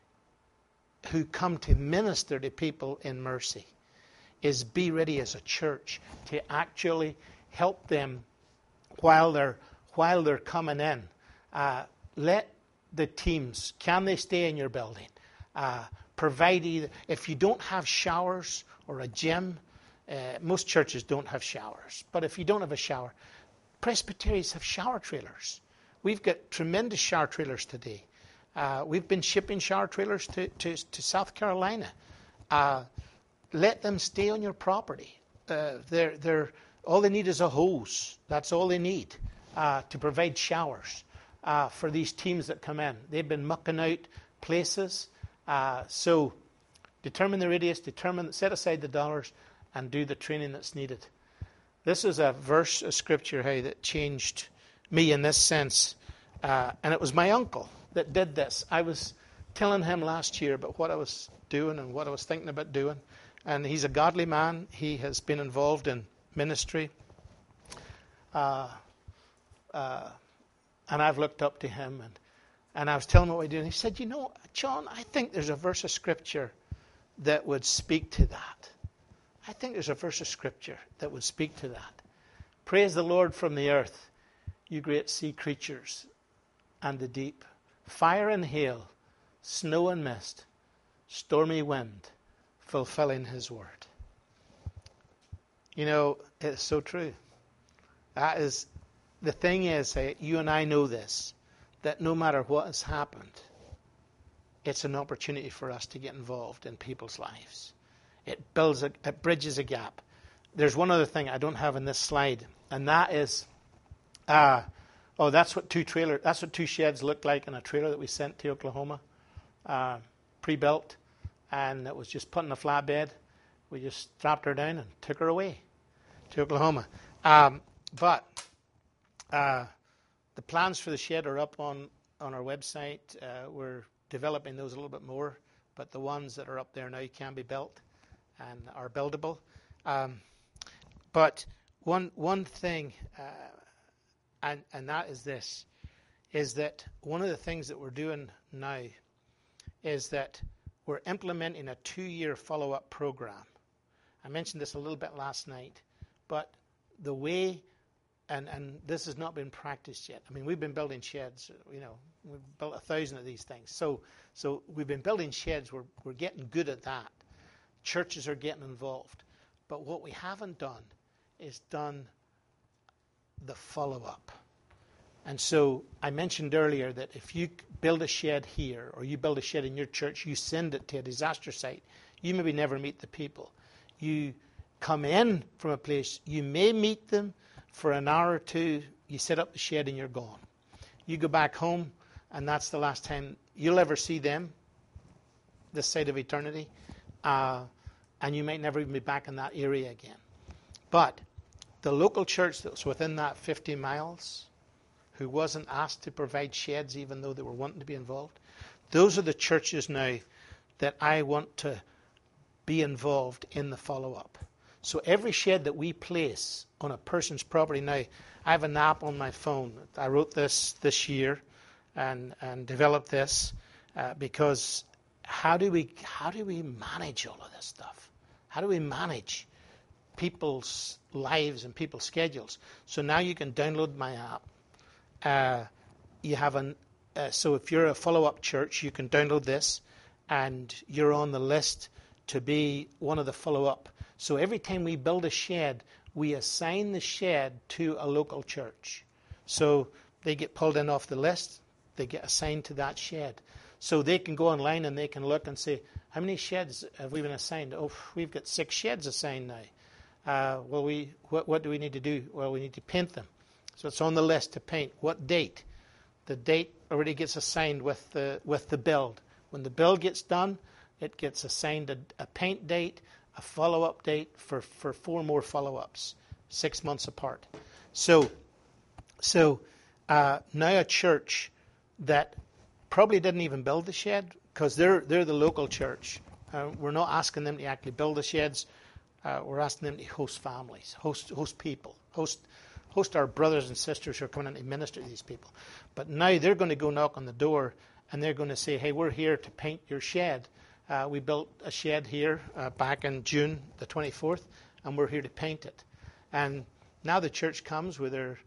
who come to minister to people in mercy, is be ready as a church to actually help them while they're while they're coming in. Uh, let the teams, can they stay in your building? Uh, provide either, if you don't have showers or a gym, uh, most churches don't have showers, but if you don't have a shower, presbyteries have shower trailers. We've got tremendous shower trailers today. Uh, we've been shipping shower trailers to, to, to South Carolina. Uh, let them stay on your property. Uh, they're, they're, all they need is a hose. That's all they need uh, to provide showers uh, for these teams that come in. They've been mucking out places. Uh, so determine the radius, determine, set aside the dollars, and do the training that's needed. This is a verse of Scripture, hey, that changed me in this sense. Uh, and it was my uncle that did this. I was telling him last year about what I was doing and what I was thinking about doing. And he's a godly man. He has been involved in ministry. Uh, uh, and I've looked up to him. And, and I was telling him what we do. And he said, you know, John, I think there's a verse of Scripture that would speak to that. I think there's a verse of Scripture that would speak to that. Praise the Lord from the earth, you great sea creatures and the deep. Fire and hail, snow and mist, stormy wind, fulfilling his word. You know, it's so true. That is, the thing is, uh, you and I know this, that no matter what has happened, it's an opportunity for us to get involved in people's lives. It builds, a, it bridges a gap. There's one other thing I don't have in this slide, and that is, uh, oh, that's what two trailer, that's what two sheds looked like in a trailer that we sent to Oklahoma, uh, pre-built, and it was just put in a flatbed. We just strapped her down and took her away to Oklahoma. Um, but uh, the plans for the shed are up on, on our website. Uh, we're developing those a little bit more, but the ones that are up there now can be built and are buildable. Um, but one one thing, uh, and and that is this, is that one of the things that we're doing now is that we're implementing a two-year follow-up program. I mentioned this a little bit last night, but the way, and, and this has not been practiced yet. I mean, we've been building sheds, you know, we've built a thousand of these things. So so we've been building sheds, we're, we're getting good at that. Churches are getting involved. But what we haven't done is done the follow-up. And so I mentioned earlier that if you build a shed here or you build a shed in your church, you send it to a disaster site, you maybe never meet the people. You come in from a place, you may meet them for an hour or two, you set up the shed and you're gone. You go back home and that's the last time you'll ever see them, this side of eternity, uh, and you might never even be back in that area again. But the local church that's within that fifty miles, who wasn't asked to provide sheds even though they were wanting to be involved, those are the churches now that I want to be involved in the follow-up. So every shed that we place on a person's property now, I have an app on my phone. I wrote this this year and, and developed this uh, because how do we how do we manage all of this stuff? How do we manage people's lives and people's schedules. So now you can download my app. Uh, you have an uh, so if you're a follow-up church, you can download this, and you're on the list to be one of the follow-up. So every time we build a shed, we assign the shed to a local church. So they get pulled in off the list, they get assigned to that shed. So they can go online and they can look and say, how many sheds have we been assigned? Oh, we've got six sheds assigned now. Uh, well, we what, what do we need to do? Well, we need to paint them. So it's on the list to paint. What date? The date already gets assigned with the with the build. When the build gets done, it gets assigned a, a paint date, a follow-up date for, for four more follow-ups, six months apart. So, so uh, now a church that probably didn't even build the shed, because they're they're the local church. Uh, we're not asking them to actually build the sheds. Uh, we're asking them to host families, host host people, host host our brothers and sisters who are coming in to minister to these people. But now they're going to go knock on the door and they're going to say, hey, we're here to paint your shed. Uh, we built a shed here uh, back in June the twenty-fourth, and we're here to paint it. And now the church comes with their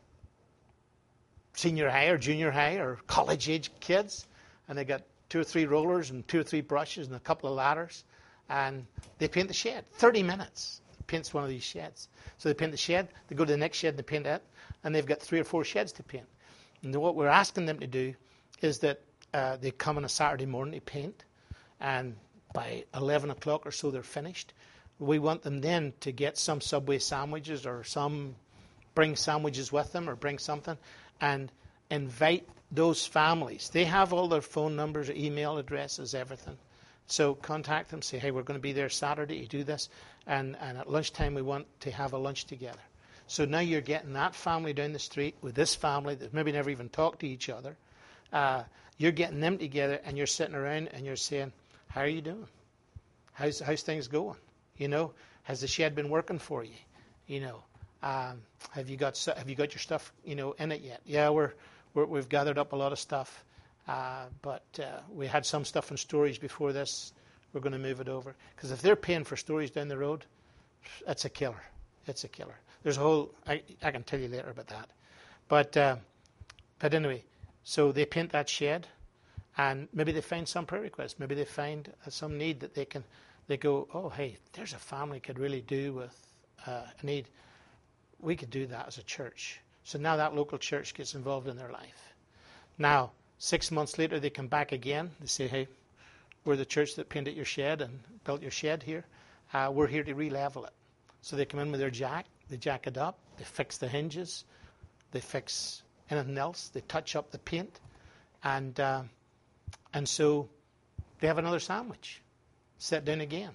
senior high or junior high or college-age kids, and they got two or three rollers and two or three brushes and a couple of ladders, and they paint the shed. thirty minutes paints one of these sheds. So they paint the shed, they go to the next shed, they paint it, and they've got three or four sheds to paint. And what we're asking them to do is that uh, they come on a Saturday morning to paint, and by eleven o'clock or so they're finished. We want them then to get some Subway sandwiches or some, bring sandwiches with them or bring something, and invite those families. They have all their phone numbers, email addresses, everything. So contact them, say, hey, we're going to be there Saturday to do this, and, and at lunchtime we want to have a lunch together. So now you're getting that family down the street with this family that maybe never even talked to each other. Uh, you're getting them together, and you're sitting around and you're saying, how are you doing? How's, how's things going? You know, has the shed been working for you? You know, um, have you got have you got your stuff, you know, in it yet? Yeah, we're, we're we've gathered up a lot of stuff, uh, but uh, we had some stuff in storage before this. We're going to move it over, because if they're paying for storage down the road, it's a killer. It's a killer. There's a whole. I I can tell you later about that, but uh, but anyway, so they paint that shed, and maybe they find some prayer requests. Maybe they find uh, some need that they can. They go, oh, hey, there's a family could really do with uh, a need. We could do that as a church. So now that local church gets involved in their life. Now, six months later, they come back again. They say, hey, we're the church that painted your shed and built your shed here. Uh, we're here to re-level it. So they come in with their jack. They jack it up. They fix the hinges. They fix anything else. They touch up the paint. And, uh, and so they have another sandwich. Sit down again.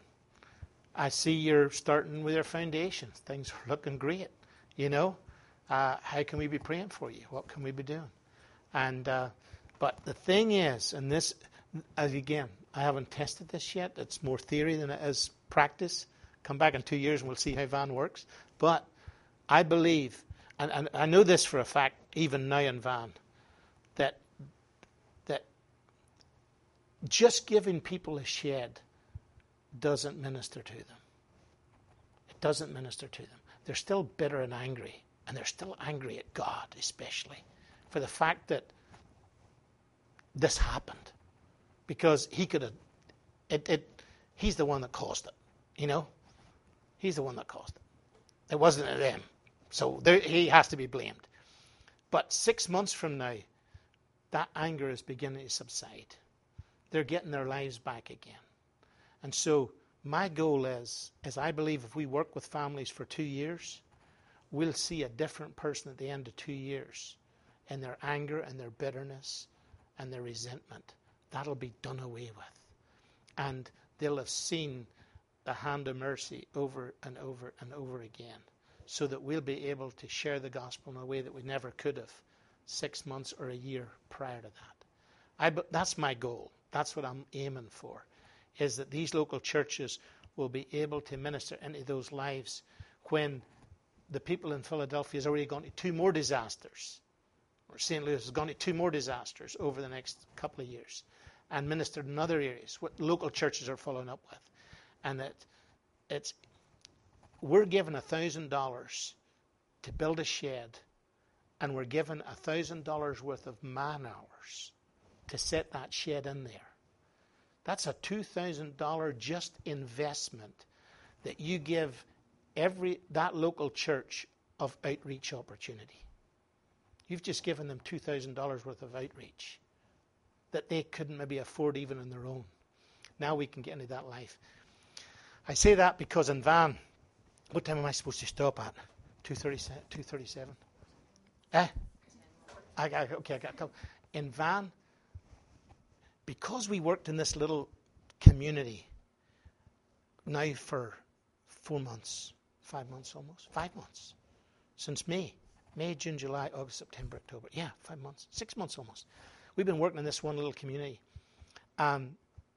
I see you're starting with your foundations. Things are looking great. You know, uh, how can we be praying for you? What can we be doing? And uh, but the thing is, and this, as again, I haven't tested this yet. It's more theory than it is practice. Come back in two years and we'll see how Van works. But I believe, and, and I know this for a fact, even now in Van, that that just giving people a shed doesn't minister to them. It doesn't minister to them. They're still bitter and angry, and they're still angry at God, especially for the fact that this happened, because he could have. It, it. He's the one that caused it. You know, he's the one that caused it. It wasn't them, so there, he has to be blamed. But six months from now, that anger is beginning to subside. They're getting their lives back again. And so my goal is, is I believe if we work with families for two years, we'll see a different person at the end of two years in their anger and their bitterness and their resentment. That'll be done away with. And they'll have seen the hand of mercy over and over and over again, so that we'll be able to share the gospel in a way that we never could have six months or a year prior to that. I, that's my goal. That's what I'm aiming for, is that these local churches will be able to minister into those lives when the people in Philadelphia has already gone to two more disasters, or Saint Louis has gone to two more disasters over the next couple of years, and ministered in other areas, what local churches are following up with. And that it's we're given a thousand dollars to build a shed, and we're given a thousand dollars worth of man hours to set that shed in there. That's a two thousand dollars just investment that you give every that local church of outreach opportunity. You've just given them two thousand dollars worth of outreach that they couldn't maybe afford even on their own. Now we can get into that life. I say that because in Van, what time am I supposed to stop at? two thirty-seven? Eh? I got, okay, I got a couple. In Van, because we worked in this little community now for four months, five months almost, five months, since May. May, June, July, August, September, October. Yeah, five months, six months almost. We've been working in this one little community. Um,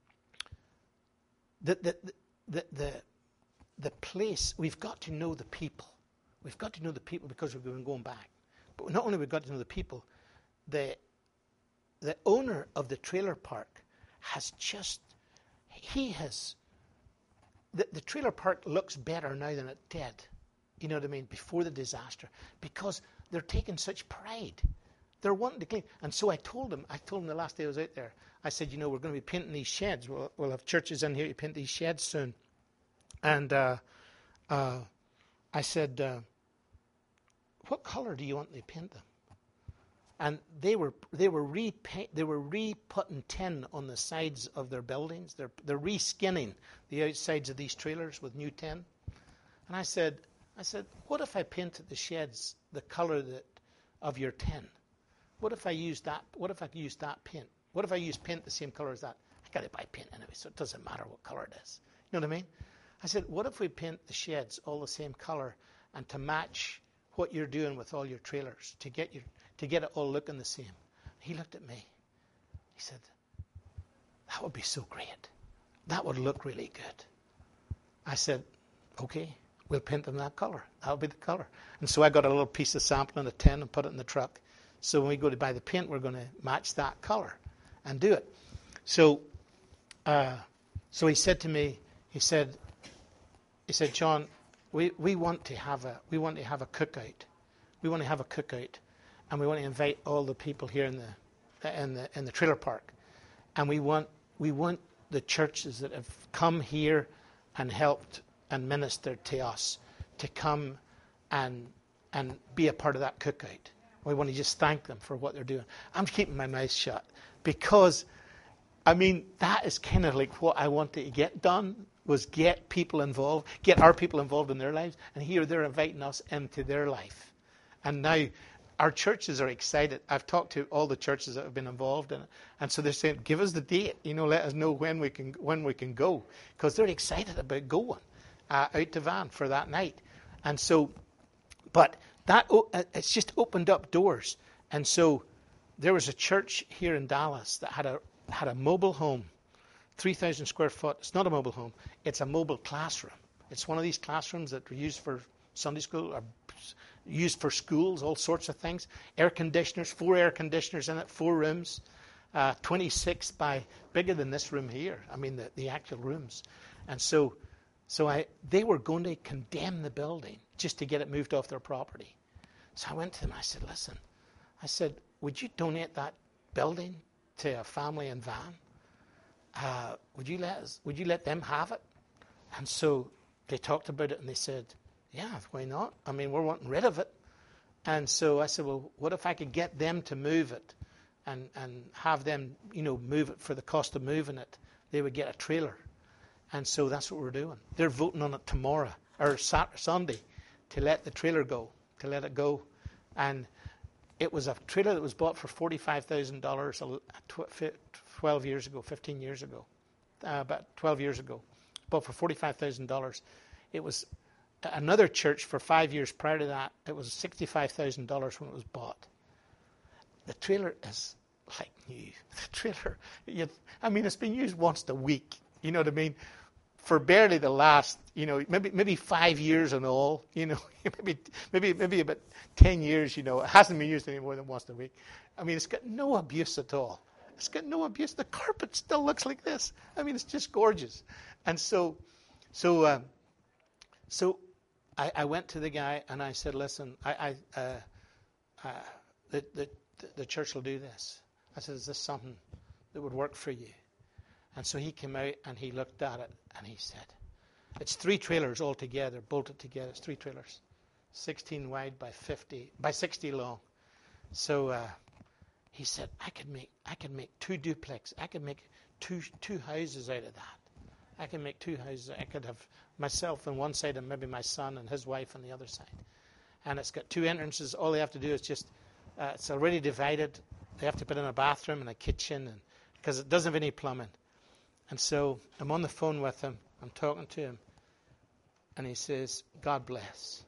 the, the, the, the, the place, we've got to know the people. We've got to know the people because we've been going back. But not only we've got to know the people, the, the owner of the trailer park has just, he has, the, the trailer park looks better now than it did. You know what I mean? Before the disaster. Because they're taking such pride. They're wanting to clean. And so I told him, I told him the last day I was out there, I said, you know, we're going to be painting these sheds. We'll, we'll have churches in here to paint these sheds soon. And uh, uh, I said, uh, what color do you want to paint them? And they were they were repaint they were re-putting tin on the sides of their buildings. They're they're re-skinning the outsides of these trailers with new tin. And I said, I said, what if I painted the sheds the color that of your tin? What if I used that? What if I used that paint? What if I used paint the same color as that? I got to buy paint anyway, so it doesn't matter what color it is. You know what I mean? I said, what if we paint the sheds all the same color and to match what you're doing with all your trailers to get your to get it all looking the same? He looked at me. He said, that would be so great. That would look really good. I said, okay, we'll paint them that color. That'll be the color. And so I got a little piece of sample in a tin and put it in the truck. So when we go to buy the paint, we're going to match that color and do it. So, uh, so he said to me, he said, he said, John, we, we want to have a we want to have a cookout. We want to have a cookout, and we want to invite all the people here in the in the in the trailer park, and we want we want the churches that have come here and helped and ministered to us to come and and be a part of that cookout. We want to just thank them for what they're doing. I'm keeping my mouth shut because, I mean, that is kind of like what I wanted to get done, was get people involved, get our people involved in their lives, and here they're inviting us into their life. And now our churches are excited. I've talked to all the churches that have been involved in it, and so they're saying, give us the date, you know, let us know when we can when we can go, because they're excited about going uh, out to Van for that night. And so, but that it's just opened up doors. And so there was a church here in Dallas that had a had a mobile home, three thousand square foot. It's not a mobile home. It's a mobile classroom. It's one of these classrooms that are used for Sunday school or used for schools, all sorts of things. Air conditioners, four air conditioners in it, four rooms, uh, twenty-six by, bigger than this room here. I mean, the, the actual rooms. And so so I they were going to condemn the building just to get it moved off their property. So I went to them. I said, listen, I said, would you donate that building to a family in Van? Uh, would you let us, would you let them have it? And so they talked about it and they said, yeah, why not? I mean, we're wanting rid of it. And so I said, well, what if I could get them to move it and, and have them, you know, move it for the cost of moving it? They would get a trailer. And so that's what we're doing. They're voting on it tomorrow or Saturday, Sunday to let the trailer go, to let it go. And it was a trailer that was bought for forty-five thousand dollars twelve years ago, fifteen years ago, uh, about twelve years ago. Bought for forty-five thousand dollars. It was another church for five years prior to that. It was sixty-five thousand dollars when it was bought. The trailer is like new. The trailer, you, I mean, it's been used once a week. You know what I mean? For barely the last, you know, maybe maybe five years and all, you know, maybe maybe maybe about ten years, you know, it hasn't been used any more than once a week. I mean, it's got no abuse at all. It's got no abuse. The carpet still looks like this. I mean, it's just gorgeous. And so, so, um, so I, I went to the guy and I said, listen, I, I uh, uh, the, the, the church will do this. I said, is this something that would work for you? And so he came out and he looked at it and he said, it's three trailers all together, bolted together. It's three trailers, sixteen wide by fifty, by sixty long. So uh, he said, I could make, I could make two duplex. I could make two two houses out of that. I can make two houses. I could have myself on one side and maybe my son and his wife on the other side. And it's got two entrances. All they have to do is just, uh, it's already divided. They have to put in a bathroom and a kitchen, and because it doesn't have any plumbing. And so I'm on the phone with him. I'm talking to him. And he says, God bless.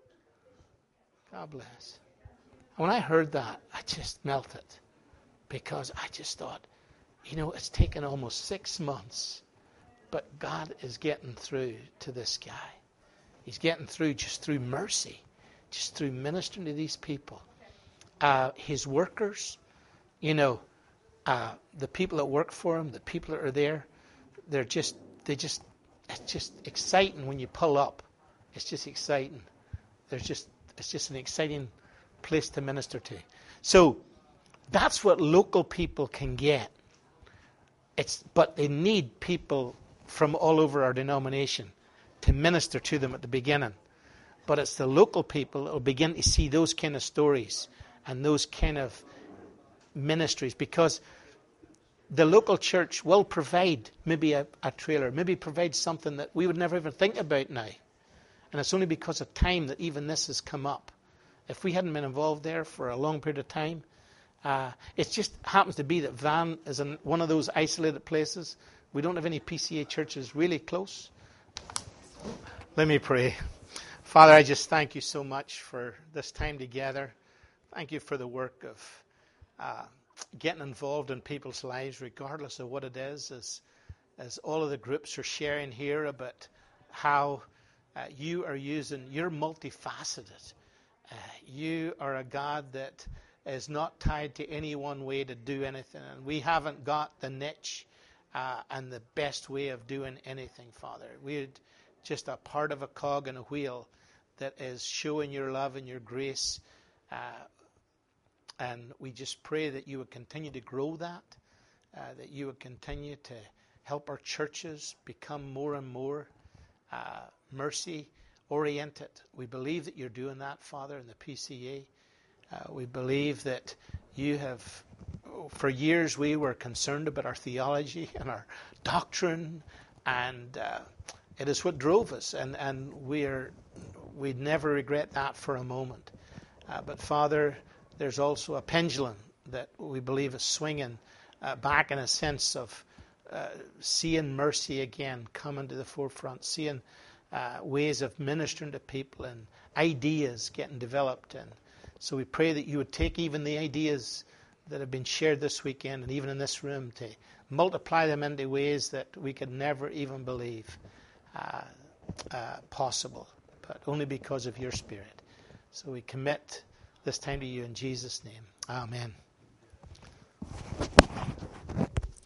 God bless. And when I heard that, I just melted. Because I just thought, you know, it's taken almost six months. But God is getting through to this guy. He's getting through just through mercy. Just through ministering to these people. Uh, his workers, you know, uh, the people that work for him, the people that are there, they're just, they just, it's just exciting when you pull up. It's just exciting. There's just, it's just an exciting place to minister to. So that's what local people can get. It's, but they need people from all over our denomination to minister to them at the beginning. But it's the local people that will begin to see those kind of stories and those kind of ministries, because the local church will provide maybe a, a trailer, maybe provide something that we would never even think about now. And it's only because of time that even this has come up. If we hadn't been involved there for a long period of time, uh, it just happens to be that Van is in one of those isolated places. We don't have any P C A churches really close. Let me pray. Father, I just thank you so much for this time together. Thank you for the work of uh, getting involved in people's lives, regardless of what it is, as, as all of the groups are sharing here about how uh, you are using, you're multifaceted. Uh, you are a God that is not tied to any one way to do anything. And we haven't got the niche uh, and the best way of doing anything, Father. We're just a part of a cog in a wheel that is showing your love and your grace. Uh, and we just pray that you would continue to grow that, uh, that you would continue to help our churches become more and more uh, mercy-oriented. We believe that you're doing that, Father, in the P C A. Uh, we believe that you have, for years we were concerned about our theology and our doctrine, and uh, it is what drove us, and, and we're, we'd never regret that for a moment. Uh, but Father, there's also a pendulum that we believe is swinging uh, back in a sense of uh, seeing mercy again coming to the forefront, seeing uh, ways of ministering to people and ideas getting developed. And so we pray that you would take even the ideas that have been shared this weekend and even in this room to multiply them into ways that we could never even believe uh, uh, possible, but only because of your Spirit. So we commit this time to you in Jesus' name. Amen.